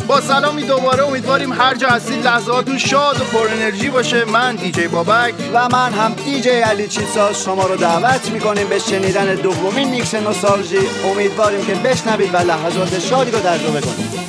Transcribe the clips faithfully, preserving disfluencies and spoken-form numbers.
با سلامی دوباره، امیدواریم هر جا هستید لحظاتون شاد و پر انرژی باشه. من دیجی بابک و من هم دیجی علی چیزساز شما رو دعوت میکنیم به شنیدن دومین میکس نوستالژی. امیدواریم که بشنوید و لحظات شادی رو تجربه کنید.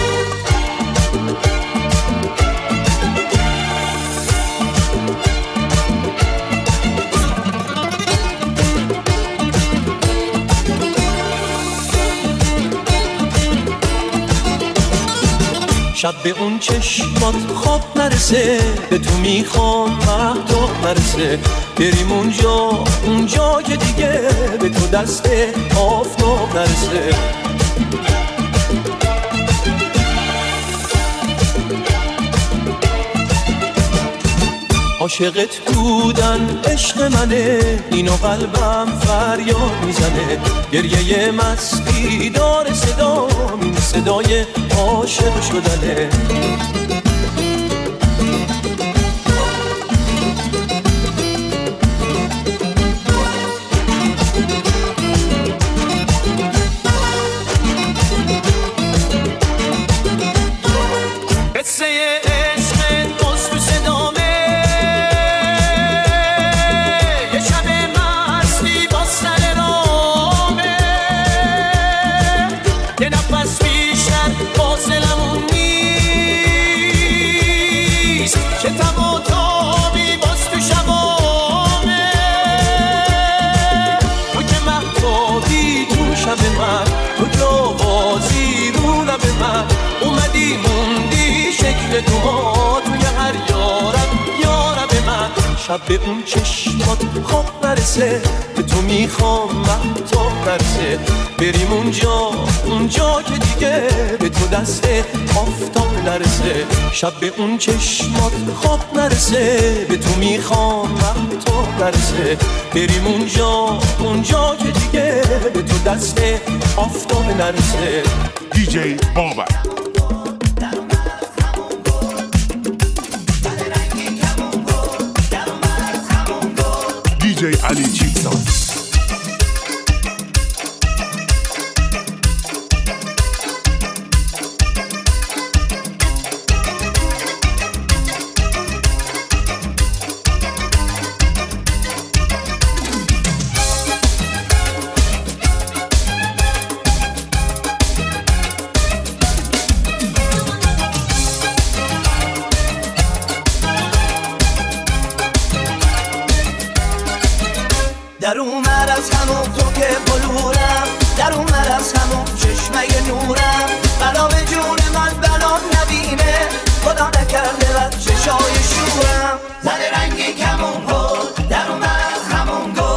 شب به اون چشمات خواب نرسه، به تو میخوام مهتاب نرسه، بریم اونجا اونجا که دیگه به تو دست آفتاب نرسه. عاشقت بودن عشق منه، اینو قلبم فریاد میزنه، گریه مستی داره صدا، این صدای عاشق شدنه. شب به اون چشمات خواب نرسه، به تو میخوام مهتاب نرسه، بریم اونجا اونجا که دیگه به تو دست آفتاب نرسه. شب به اون چشمات خواب نرسه، به تو میخوام مهتاب نرسه، بریم اونجا اونجا که دیگه به تو دست آفتاب نرسه. دیجی بابک دیجی علی چیزساز. در اومد از همون تو که بلورم، در اومد از همون چشمه نورم، بلا به جون من بلا نبینه، خدا نکرده بر چشای شورم. زده رنگی کمون بود، در اومد از همون گل.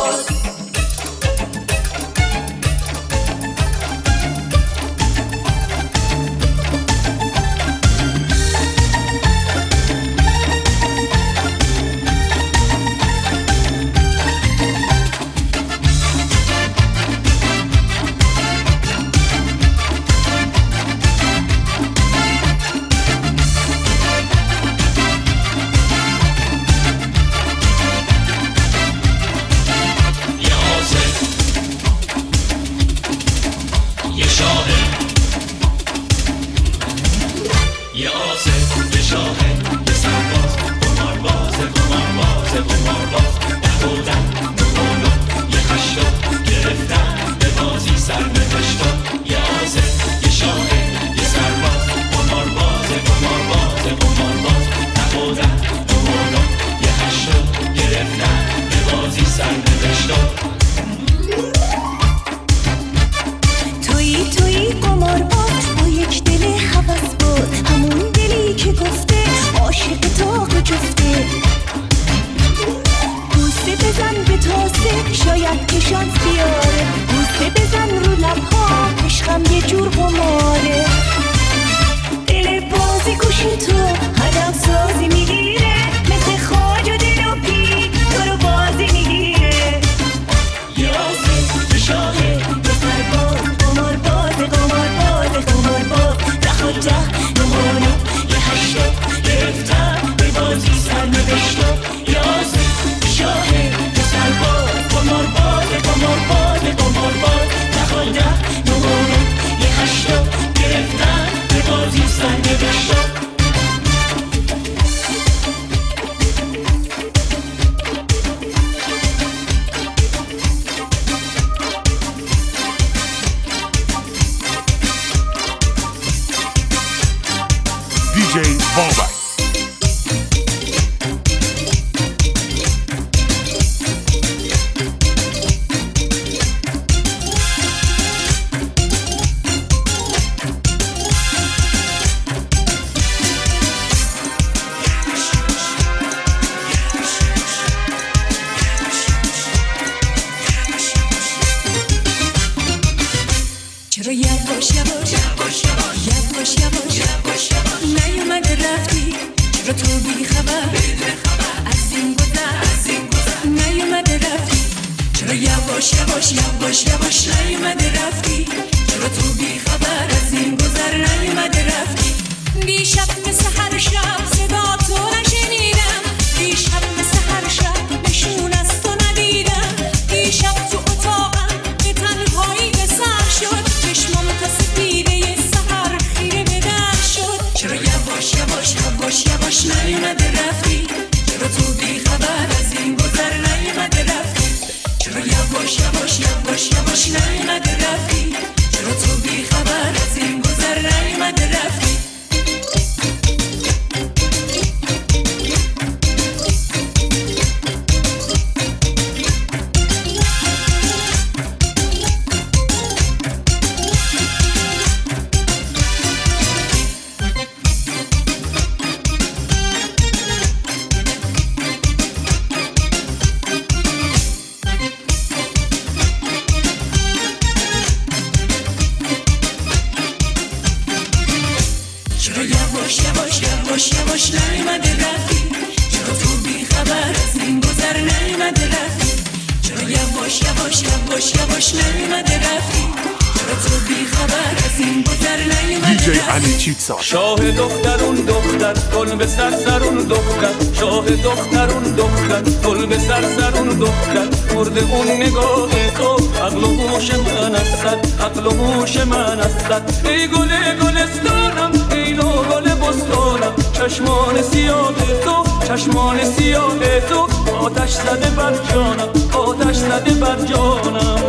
قمار باز قمار باز نخوردم نمونه یه هشتا دیجی بابک. چرا یواش یواش یواش یواش یواش نیومده رفتی؟ چرا تو بی خبر از این گذر نیومده رفتی؟ چرا یواش یواش یواش یواش نیومده رفتی؟ چرا تو بی خبر از این گذر نیومده رفتی؟ دیشب مثل هر شب صدا تو نشنیدم، دیشب مثل هر شب نشون از تو ندیدم، دیشب تو اتاقم به تنهایی به سر شد، چشمام تا سپیده سحر خیره به در شد. چرا یواش یواش یواش یواش نیومده رفتی؟ چرا تو بی خبر از این گذر نیومده رفتی؟ چرا یواش یواش یواش یواش نیومده رفتی؟ چرا تو بی خبر از این گذر نیومده رفتی؟ چرا یواش یواش یواش یواش نیومده رفتی؟ چرا تو بی خبر از این گذر نیومده رفتی؟ چرا یواش یواش یواش یواش نیومده رفتی؟ چرا تو بی خبر از این گذر نیومده رفتی؟ دیجی علی چیتسا. شاه دخترون دختر گل به سر سرون دختر، شاه دخترون دختر گل به سر سرون دختر، مرده اون نگاه تو عقل و هوش من است، عقل و هوش من است. ای گل گلستانم ای نو گل بستانم، چشمان سیاه تو چشمان سیاه تو آتش زده بر جانم، آتش زده بر جانم.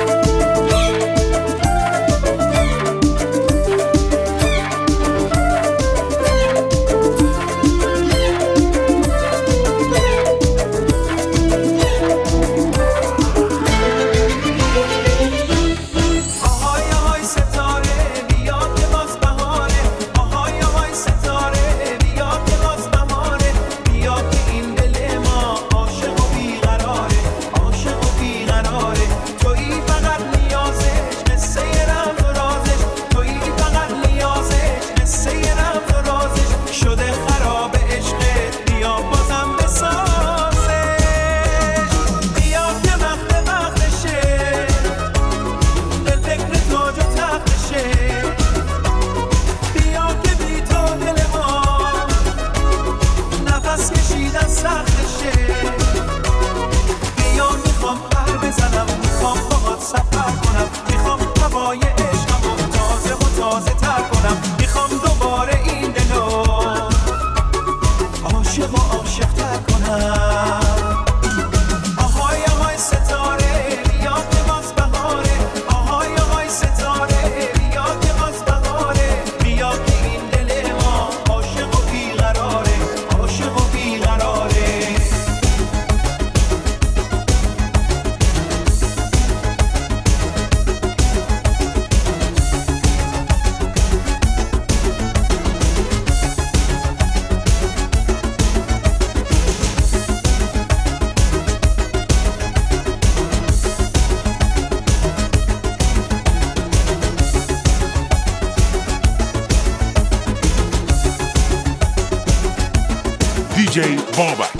دیجی بابک.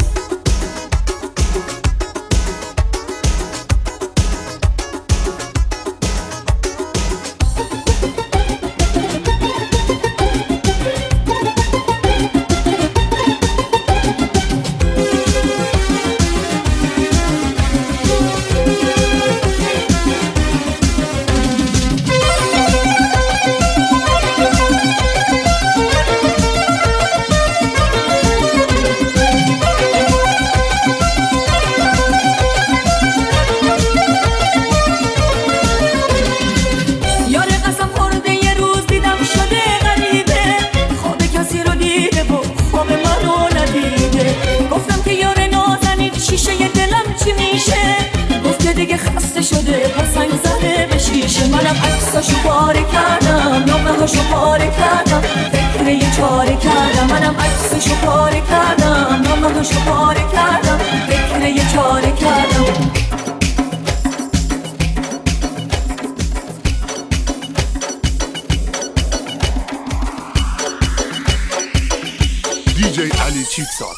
پاره کردم، نامه هاشو پاره کردم، فکر یه چاره کردم. منم عکسشو پاره کردم، نامه هاشو پاره کردم، فکر یه چاره کردم. دیجی علی چیتساز.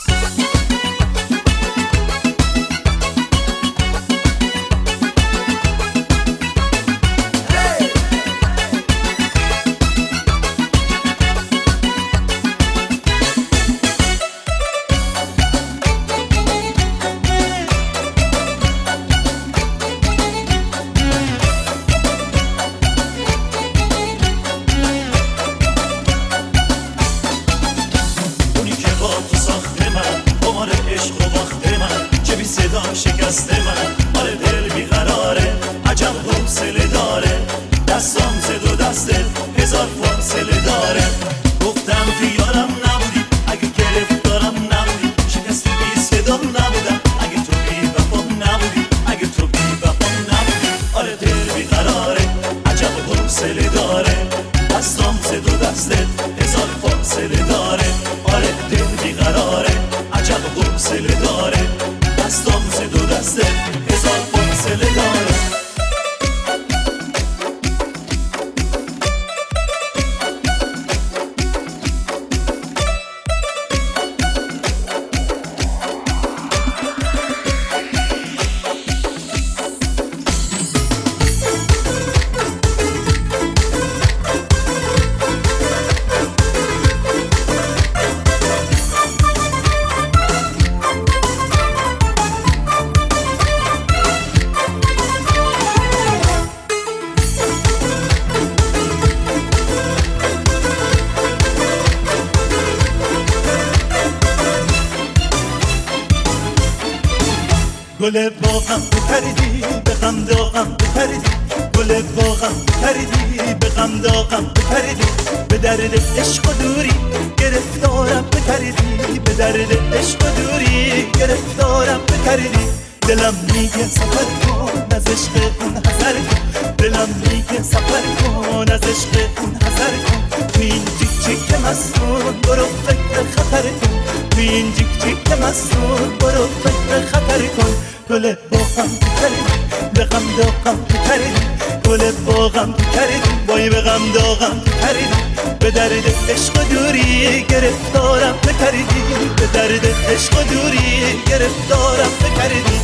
شکست من آره دل بیقراره عجب حوصله داره دستام زد و دستت هزار فاصله داره گفتم که یارم نبودی اگه گرفتارم نبودی شکست بی صدام نبودم اگه تو بی وفام نبودی اگه تو بی وفام نبودی آره دل بیقراره عجب حوصله داره دستام زد و دستت هزار فاصله داره آره دل بیقراره عجب حوصله داره دستام زد و دسته هزار فاصله داره. گل باغم پریدی به غم داغم پریدی گل باغم پریدی به غم داغم پریدی به درد عشق و دوری گرفتارم پریدی به درد عشق و دوری گرفتارم پریدی دلم میگه سفر کن از عشق اون حذر کن دلم میگه سفر کن از عشق اون حذر کن تو این جیک جیک مستون برو فکر خطر کن تو این جیک جیک مستون برو فکر خطر کن گل باغم پریدی به غم داغم پریدی گل باغم پریدی وای به غم داغم پریدی به درد عشق و دوری گرفتارم پریدی به درد عشق و دوری گرفتارم پریدی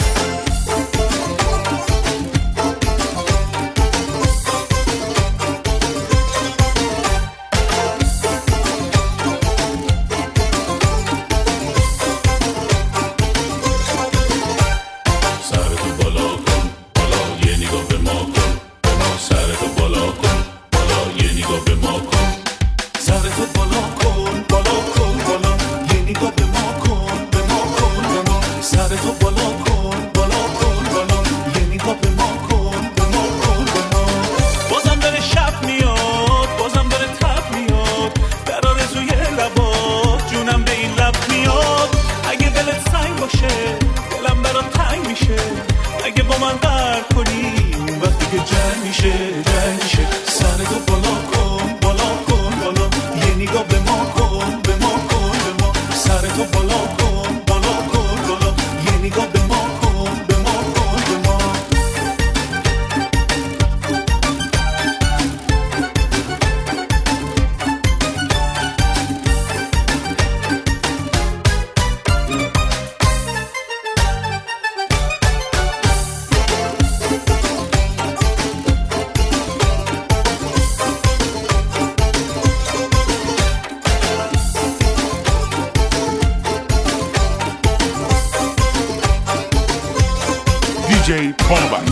دیجی بابک.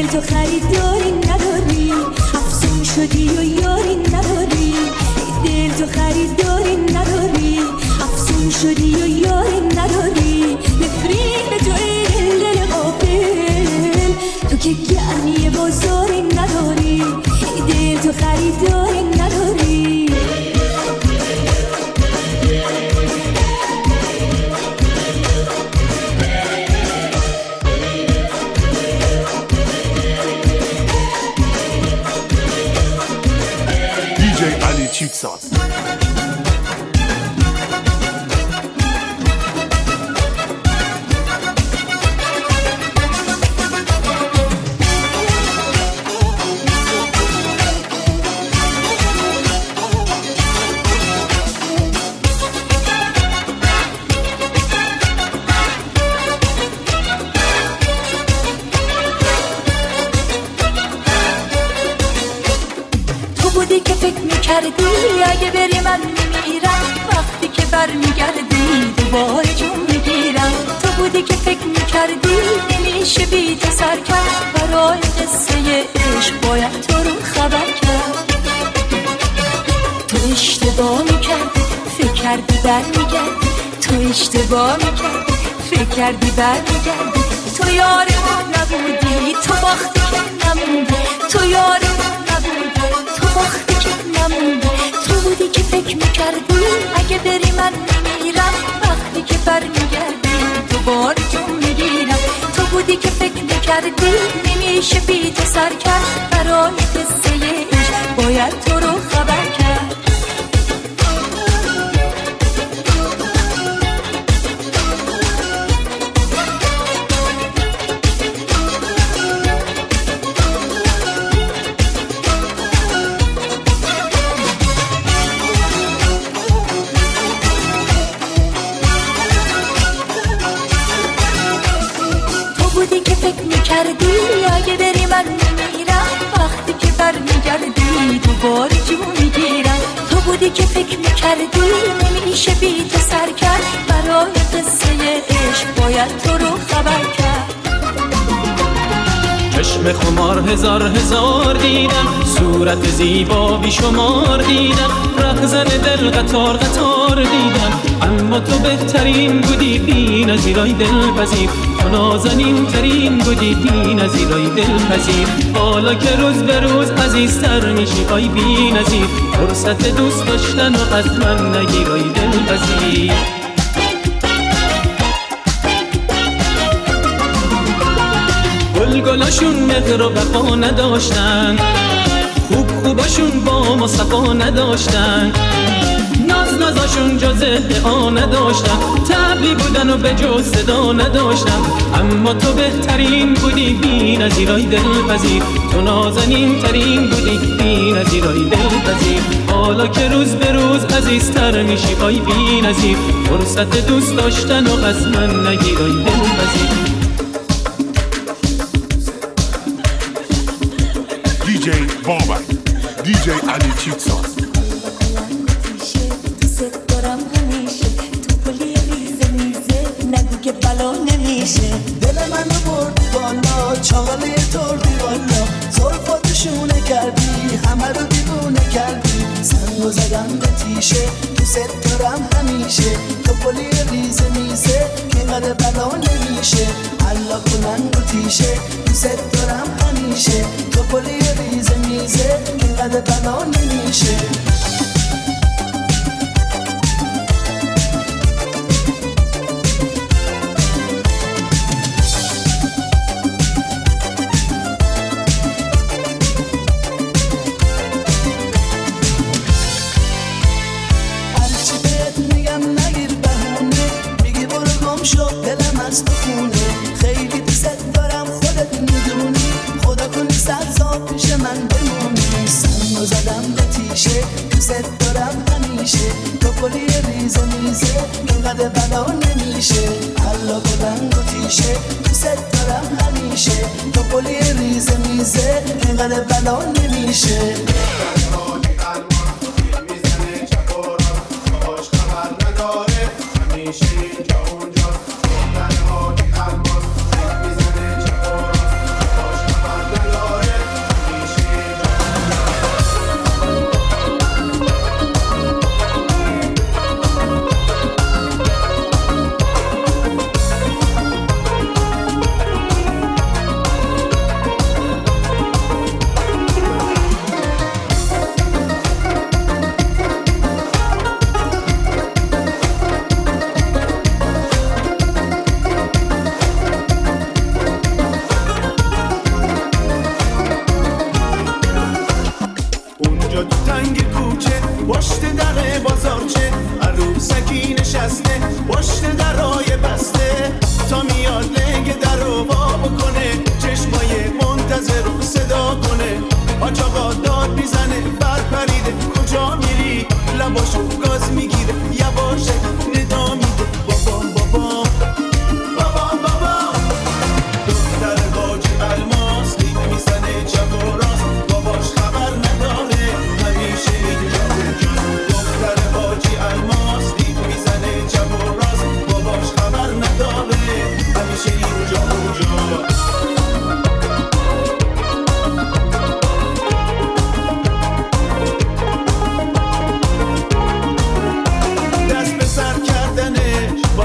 دل تو خریداری نداری، افسون شدی و یاری نداری. دل تو خریداری نداری، افسون شدی و یاری نداری. نفرین به تو ای دل غافل، تو که گرمی بازاری نداری. دل تو خریداری نداری. دیجی علی چیتساز. که فکر میکردی اگه بری من میمیرم، وقتی که برمیگردی دوباره جون میگیرم. تو بودی که فکر میکردی نمیشه بی تو سر کرد، برای قصه عشق باید تو رو خبر کرد. تو اشتباه میکردی فکر کردی برمیگردی، تو اشتباه میکردی فکر کردی برمیگردی. تو یار من نبودی، تو وقتی که نموندی، تو یار من نبودی، تو وقتی که نموندی. تو بودی که فکر میکردی اگه بری من میمیرم، وقتی که برمیگردی دوباره جون میگیرم. تو بودی که فکر میکردی نمیشه بی تو سر کرد، برای قصه عشق باید تو رو خبر کرد. کردی اگه بری من میمیرم، وقتی که برمیگردی دوباره جون میگیرم. تو بودی که فکر میکردی نمیشه بی تو سر کرد، برای قصه عشق باید تو رو خبر کرد. چشم خمار هزار هزار دیدم، صورت زیبا بی شمار دیدم، رهزن دل قطار قطار دیدم. اما تو بهترین بودی بی نظیرای دلپذیر، تو نازنین ترین بودی بی نظیرای دلپذیر. حالا که روز به روز عزیزتر میشی آی بی نظیر، فرصت دوست داشتن و از من نگیرای دلپذیر. گلگلاشون مهر و وفا نداشتن، خوب خوباشون با ما صفا نداشتن، ناز نازاشون جز ادعا نداشتن، طبعی بودن و به جز صدا نداشتن. اما تو بهترین بودی بی نظیرای دلپذیر، تو نازنین ترین بودی بی نظیرای دلپذیر. حالا که روز به روز عزیزتر میشی آی بی نظیر، فرصت دوست داشتن و از من نگیرای دلپذیر. دیجی بابک، دیجی علی چیتساز. دوست دارم همیشه، تو پلی ریزه میزه نگو که بلا نمیشه. دل منو بردی بالا، چاله توردی بالا، زلفاتشونه کردی همه رو دیوونه کردی. سنگو زدم به تیشه، دوست دارم همیشه، تو پلی ریزه میزه که اینقدر بلا نمیشه. حالا کنن رو تیشه، دوست دارم همیشه، تو پلی ریزه میزه که اینقدر بلا نمیشه.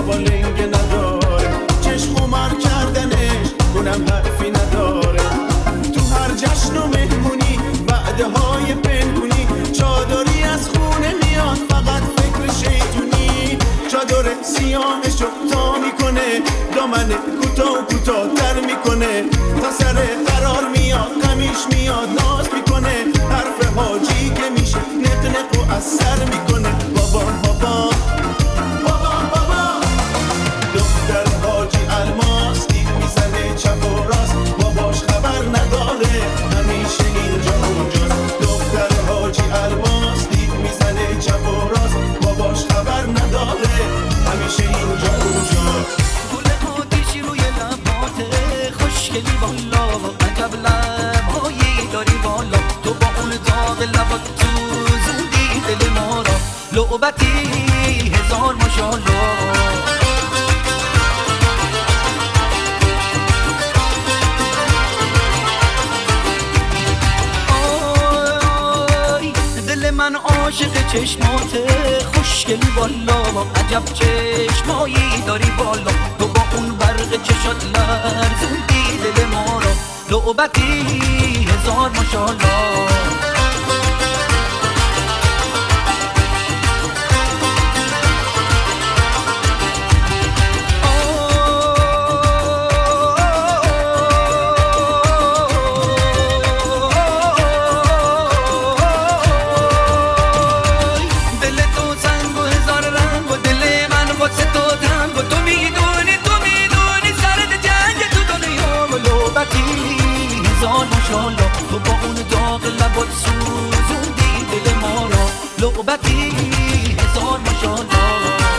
بابا لنگ نداره، چشم و مر کردنش کنم حرفی نداره. تو هر جشن و مهمونی وعده های پنهونی، چادری از خونه میاد فقط فکر شیطونی. چادر سیاهشو تا میکنه، دامن کوتاه کوتاه تر میکنه، تا سر قرار میاد قمیش میاد ناز میکنه. حرف حاجی که میشه نق نق و از سر میکنه. بابا بابا بابا بابا دختر حاجی الماس دید میزنه چپ و راست، باباش خبر نداره همیشه اینجا اونجاست. دختر حاجی الماس دید میزنه چپ و راست، باباش خبر نداره همیشه اینجا اونجاست. گل آتیشی روی لباته خوشگلی بالا، عجب لبهایی داری بالا. تو با اون داغ لبات تو زودی دل ما را، لعبتی هزار ماشالله. من عاشق چشماته خوشگلی بالا، عجب چشمایی داری بالا. تو با اون برق چشات لرزوندی دل ما را، لعبتی هزار ماشالله. تو با اون داغ لبات سوزوندی دل ما را، لعبتی هزار ماشالله.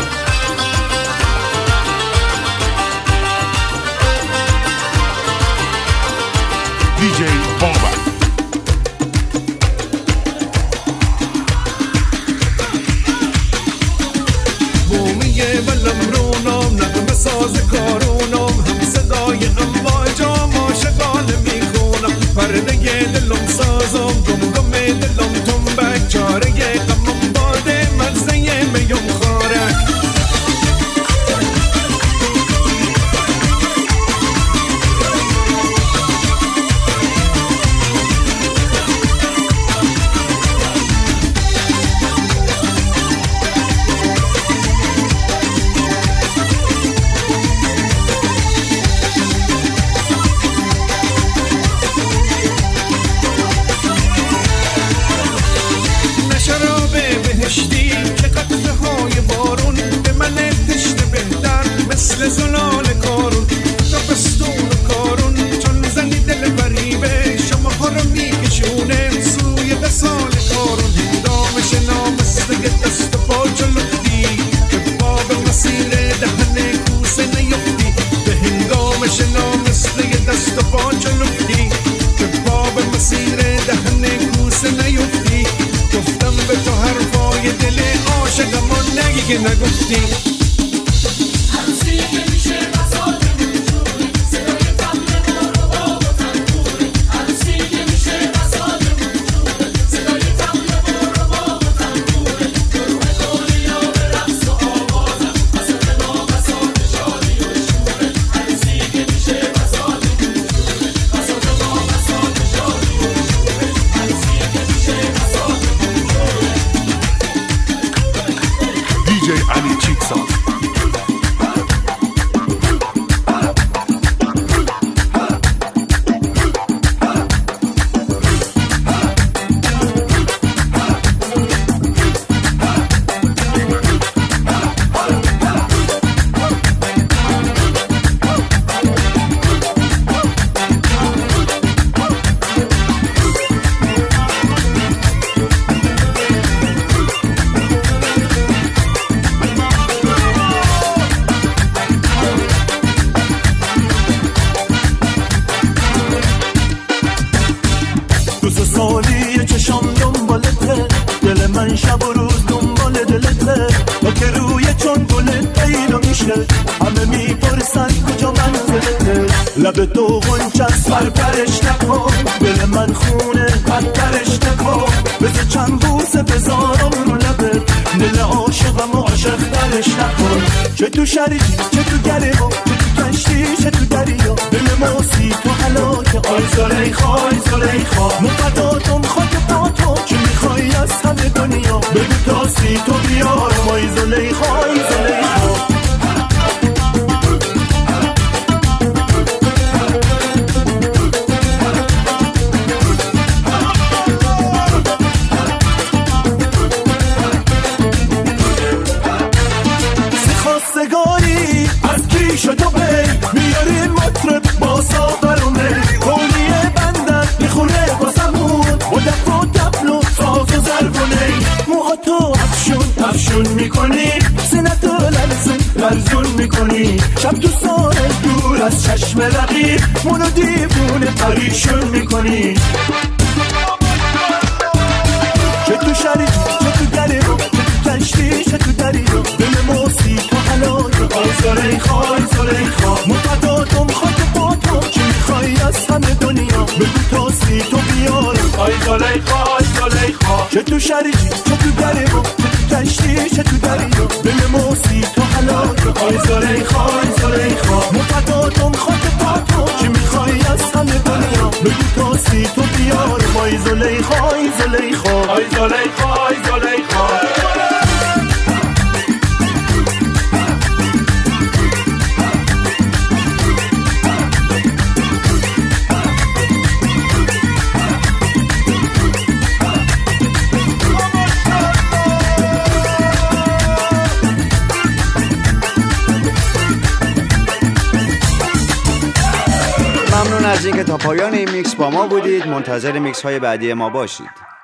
دیجی بابک بومیه بلم رونم نقم ساز کارونم، هم صدای امواجام عاشقانه میخونم. پرده دلم سازم گم گم دلم تنبک، چاره غمم باده مزه میم خارک. مثل زلال کارون تابستون کارون، چون زنی دل بریبه شما ها رو میکشونه سوی بسال کارون. هنگامش نامسته دست و پا جلوتی، که باب مسیر دهن کوسه نیفتی. به هنگامش نامسته دست و پا جلوتی، که باب مسیر دهن کوسه نیفتی. گفتم به تو حرفای دل عاشقم و نگی که نگفتی. لب تو غنچست فرپرش نکن، دل من خونه بدترش نکن. بذار چند بوسه بذارم رو لبت، دل عاشقم و عاشق فراموشش نکن. چه تو شریکی چه تو گرما، چه تو کشتی چه تو دریا، دل ماسی تو هلاک. آی زلیخا آی زلیخا، مفداتم خاک پا تو، چه میخوای از همه دنیا، بگو تا سی تو بیارم. آی زلیخا آی زلیخا. از کیش تو بی میاریم مطرب با ساغر و می، کولیه بندن میخونه با زمون با دف و دبل و ساز و ضرب و نی. موها تو افشون افشون میکنی، سینه تو لرزون لرزون میکنی، شب تو ساره دور از چشم رقیب منو دیوونه پریشون میکنی. چه تو شریکی چه تو گرما، چه تو کشتی چه تو دریا، دل موسی تو هلاک. آی زلیخا آی زلیخا، مفداتم خاک پا تو، چه میخوای از همه دنیا، بگو تا سی تو بیارم. آی زلیخا آی زلیخا. چه تو شریکی چه تو گرما، چه تو کشتی چه تو دریا، دل موسی تو هلاک. آی زلیخا آی زلیخا، مفداتم خاک پا تو، چه میخوای از همه دنیا، بگو تا سی تو بیارم. آی زلیخا آی زلیخا آی زلیخا آی زلیخا. ممنون از اینکه تا پایان این میکس با ما بودید. منتظر میکس های بعدی ما باشید.